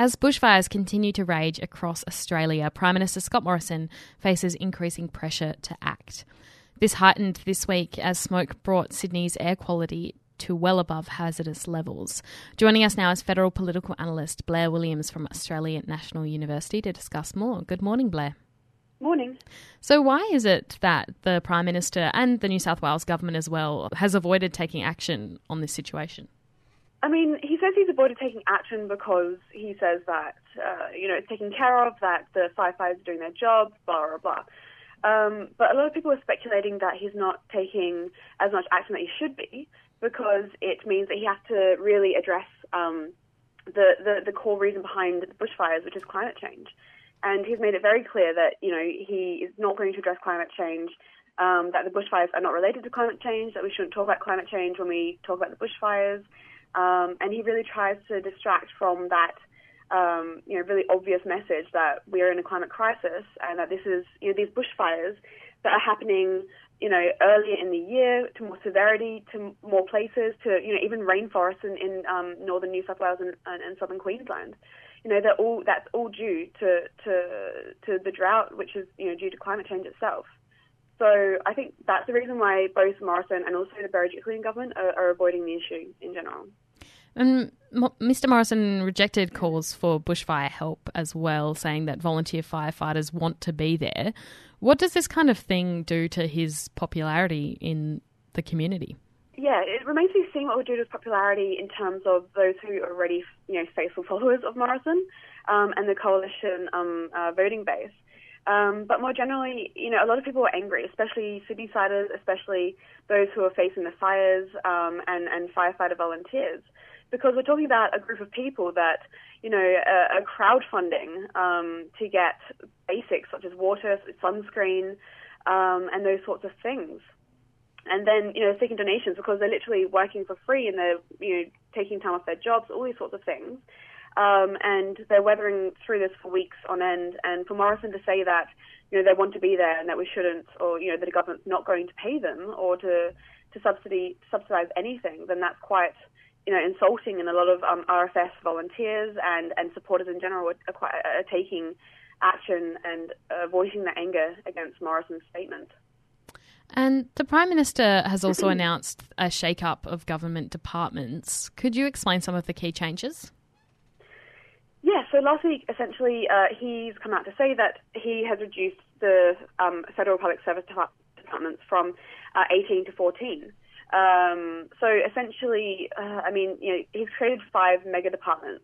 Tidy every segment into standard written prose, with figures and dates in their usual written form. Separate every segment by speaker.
Speaker 1: As bushfires continue to rage across Australia, Prime Minister Scott Morrison faces increasing pressure to act. This heightened this week as smoke brought Sydney's air quality to well above hazardous levels. Joining us now is federal political analyst Blair Williams from Australian National University to discuss more. Good morning, Blair.
Speaker 2: Morning.
Speaker 1: So why is it that the Prime Minister and the New South Wales government as well has avoided taking action on this situation?
Speaker 2: I mean, he says he's avoided taking action because he says that, it's taken care of, that the firefighters are doing their job, blah, blah, blah. But a lot of people are speculating that he's not taking as much action that he should be because it means that he has to really address the core reason behind the bushfires, which is climate change. And he's made it very clear that, he is not going to address climate change, that the bushfires are not related to climate change, that we shouldn't talk about climate change when we talk about the bushfires. And he really tries to distract from that, really obvious message that we are in a climate crisis and that this is, these bushfires that are happening, earlier in the year, to more severity, to more places, to, even rainforests in northern New South Wales and southern Queensland. That's all due to the drought, which is, due to climate change itself. So I think that's the reason why both Morrison and also the Berejiklian government are avoiding the issue in general.
Speaker 1: And Mr Morrison rejected calls for bushfire help as well, saying that volunteer firefighters want to be there. What does this kind of thing do to his popularity in the community? Yeah,
Speaker 2: it remains to be seen what will do to his popularity in terms of those who are already, faithful followers of Morrison and the coalition voting base. But more generally, a lot of people are angry, especially Sydney-siders, especially those who are facing the fires and firefighter volunteers, because we're talking about a group of people that, are crowdfunding to get basics such as water, sunscreen, and those sorts of things. And then, seeking donations because they're literally working for free and they're, taking time off their jobs, all these sorts of things. And they're weathering through this for weeks on end. And for Morrison to say that, they want to be there and that we shouldn't, or, that the government's not going to pay them or to subsidize anything, then that's quite, insulting. And a lot of RFS volunteers and supporters in general are taking action and voicing their anger against Morrison's statement.
Speaker 1: And the Prime Minister has also announced a shake-up of government departments. Could you explain some of the key changes?
Speaker 2: Yeah, so last week, essentially, he's come out to say that he has reduced the Federal Public Service departments from 18 to 14. So essentially, he's created 5 mega departments.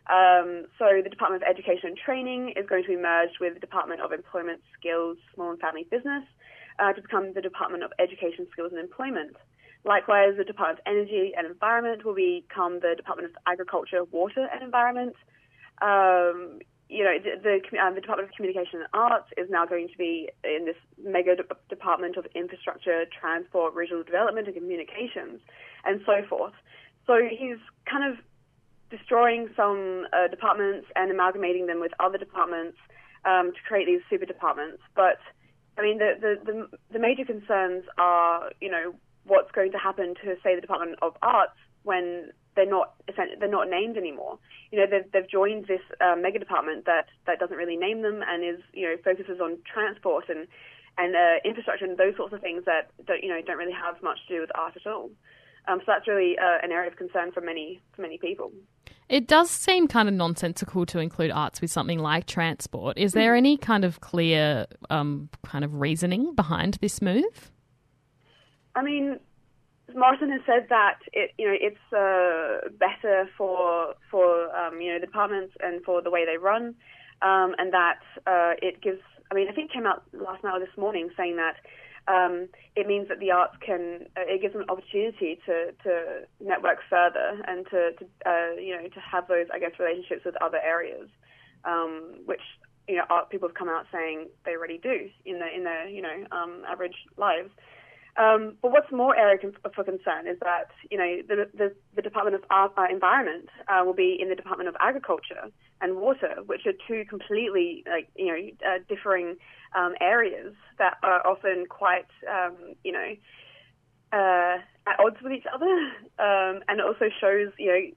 Speaker 2: So the Department of Education and Training is going to be merged with the Department of Employment, Skills, Small and Family Business to become the Department of Education, Skills and Employment. Likewise, the Department of Energy and Environment will become the Department of Agriculture, Water and Environment. The Department of Communication and Arts is now going to be in this mega department of infrastructure, transport, regional development and communications, and so forth. So he's kind of destroying some departments and amalgamating them with other departments to create these super departments. But I mean, the major concerns are, what's going to happen to, say, the Department of Arts when they're not named anymore. They've joined this mega department that doesn't really name them and is, focuses on transport and infrastructure and those sorts of things that don't really have much to do with art at all. So that's really an area of concern for many people.
Speaker 1: It does seem kind of nonsensical to include arts with something like transport. Is there any kind of clear kind of reasoning behind this move? I mean,
Speaker 2: Morrison has said that it's better for the departments and for the way they run, and that it gives. I mean, I think it came out last night or this morning saying that it means that the arts it gives them an opportunity to network further and to have those, I guess, relationships with other areas, which art people have come out saying they already do in their average lives. But what's more area for concern is that the Department of Environment will be in the Department of Agriculture and Water, which are two completely differing areas that are often quite at odds with each other, and it also shows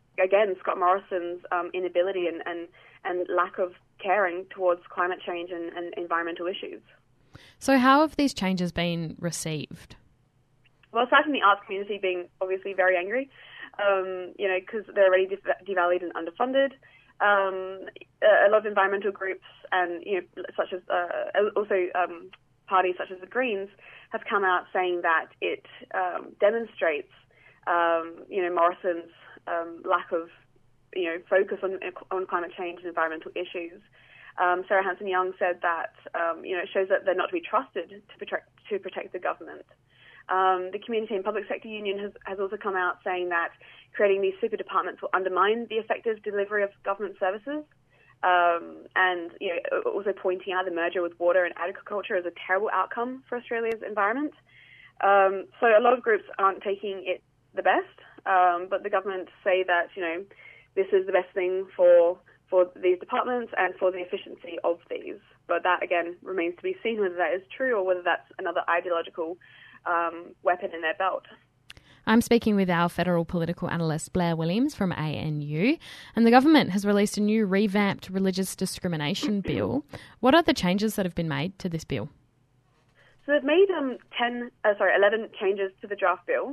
Speaker 2: again, Scott Morrison's inability and lack of caring towards climate change and environmental issues.
Speaker 1: So how have these changes been received?
Speaker 2: Well, aside from the arts community being obviously very angry, because they're already devalued and underfunded, a lot of environmental groups and such as also parties such as the Greens have come out saying that it demonstrates Morrison's lack of focus on climate change and environmental issues. Sarah Hanson-Young said that it shows that they're not to be trusted to protect the government. The Community and Public Sector Union has also come out saying that creating these super departments will undermine the effective delivery of government services, and also pointing out the merger with water and agriculture as a terrible outcome for Australia's environment. So a lot of groups aren't taking it the best, but the government say that this is the best thing for these departments and for the efficiency of these. But that again remains to be seen whether that is true or whether that's another ideological weapon in their belt.
Speaker 1: I'm speaking with our federal political analyst Blair Williams from ANU, and the government has released a new revamped religious discrimination bill. What are the changes that have been made to this bill?
Speaker 2: So they've made 11 changes to the draft bill.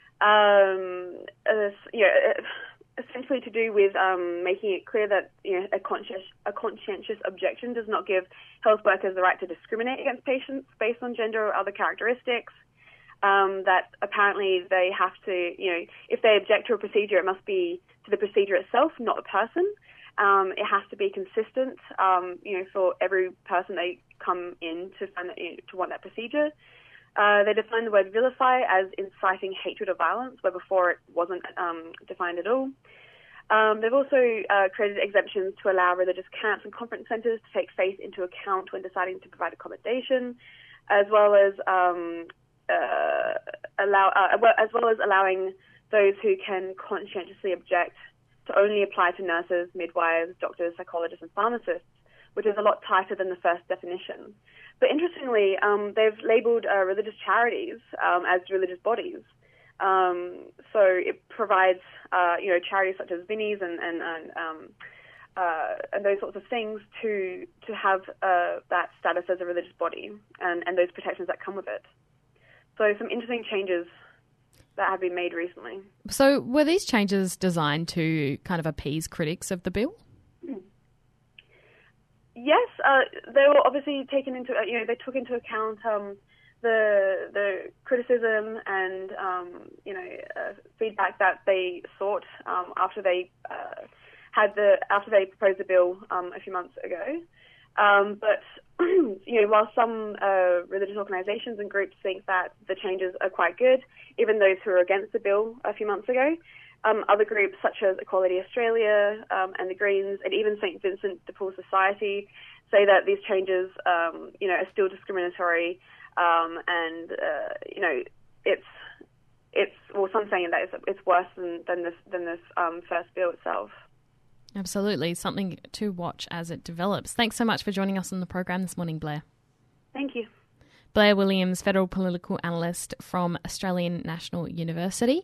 Speaker 2: Essentially to do with making it clear that a conscientious objection does not give health workers the right to discriminate against patients based on gender or other characteristics. That apparently they have to, if they object to a procedure, it must be to the procedure itself, not a person. It has to be consistent, for every person they come in to find that, to want that procedure. They define the word vilify as inciting hatred or violence, where before it wasn't defined at all. They've also created exemptions to allow religious camps and conference centres to take faith into account when deciding to provide accommodation, as well as allowing those who can conscientiously object to only apply to nurses, midwives, doctors, psychologists, and pharmacists, which is a lot tighter than the first definition. But interestingly, they've labelled religious charities as religious bodies. So it provides, charities such as Vinnie's and those sorts of things to have that status as a religious body and those protections that come with it. So some interesting changes that have been made recently.
Speaker 1: So were these changes designed to kind of appease critics of the bill?
Speaker 2: Yes, they were obviously taken into, they took into account the criticism and, feedback that they sought after they proposed the bill a few months ago. But while some religious organisations and groups think that the changes are quite good, even those who were against the bill a few months ago, other groups such as Equality Australia and the Greens and even St Vincent de Paul Society say that these changes, are still discriminatory, and some saying that it's worse than this first bill itself.
Speaker 1: Absolutely, something to watch as it develops. Thanks so much for joining us on the program this morning, Blair.
Speaker 2: Thank you.
Speaker 1: Blair Williams, federal political analyst from Australian National University.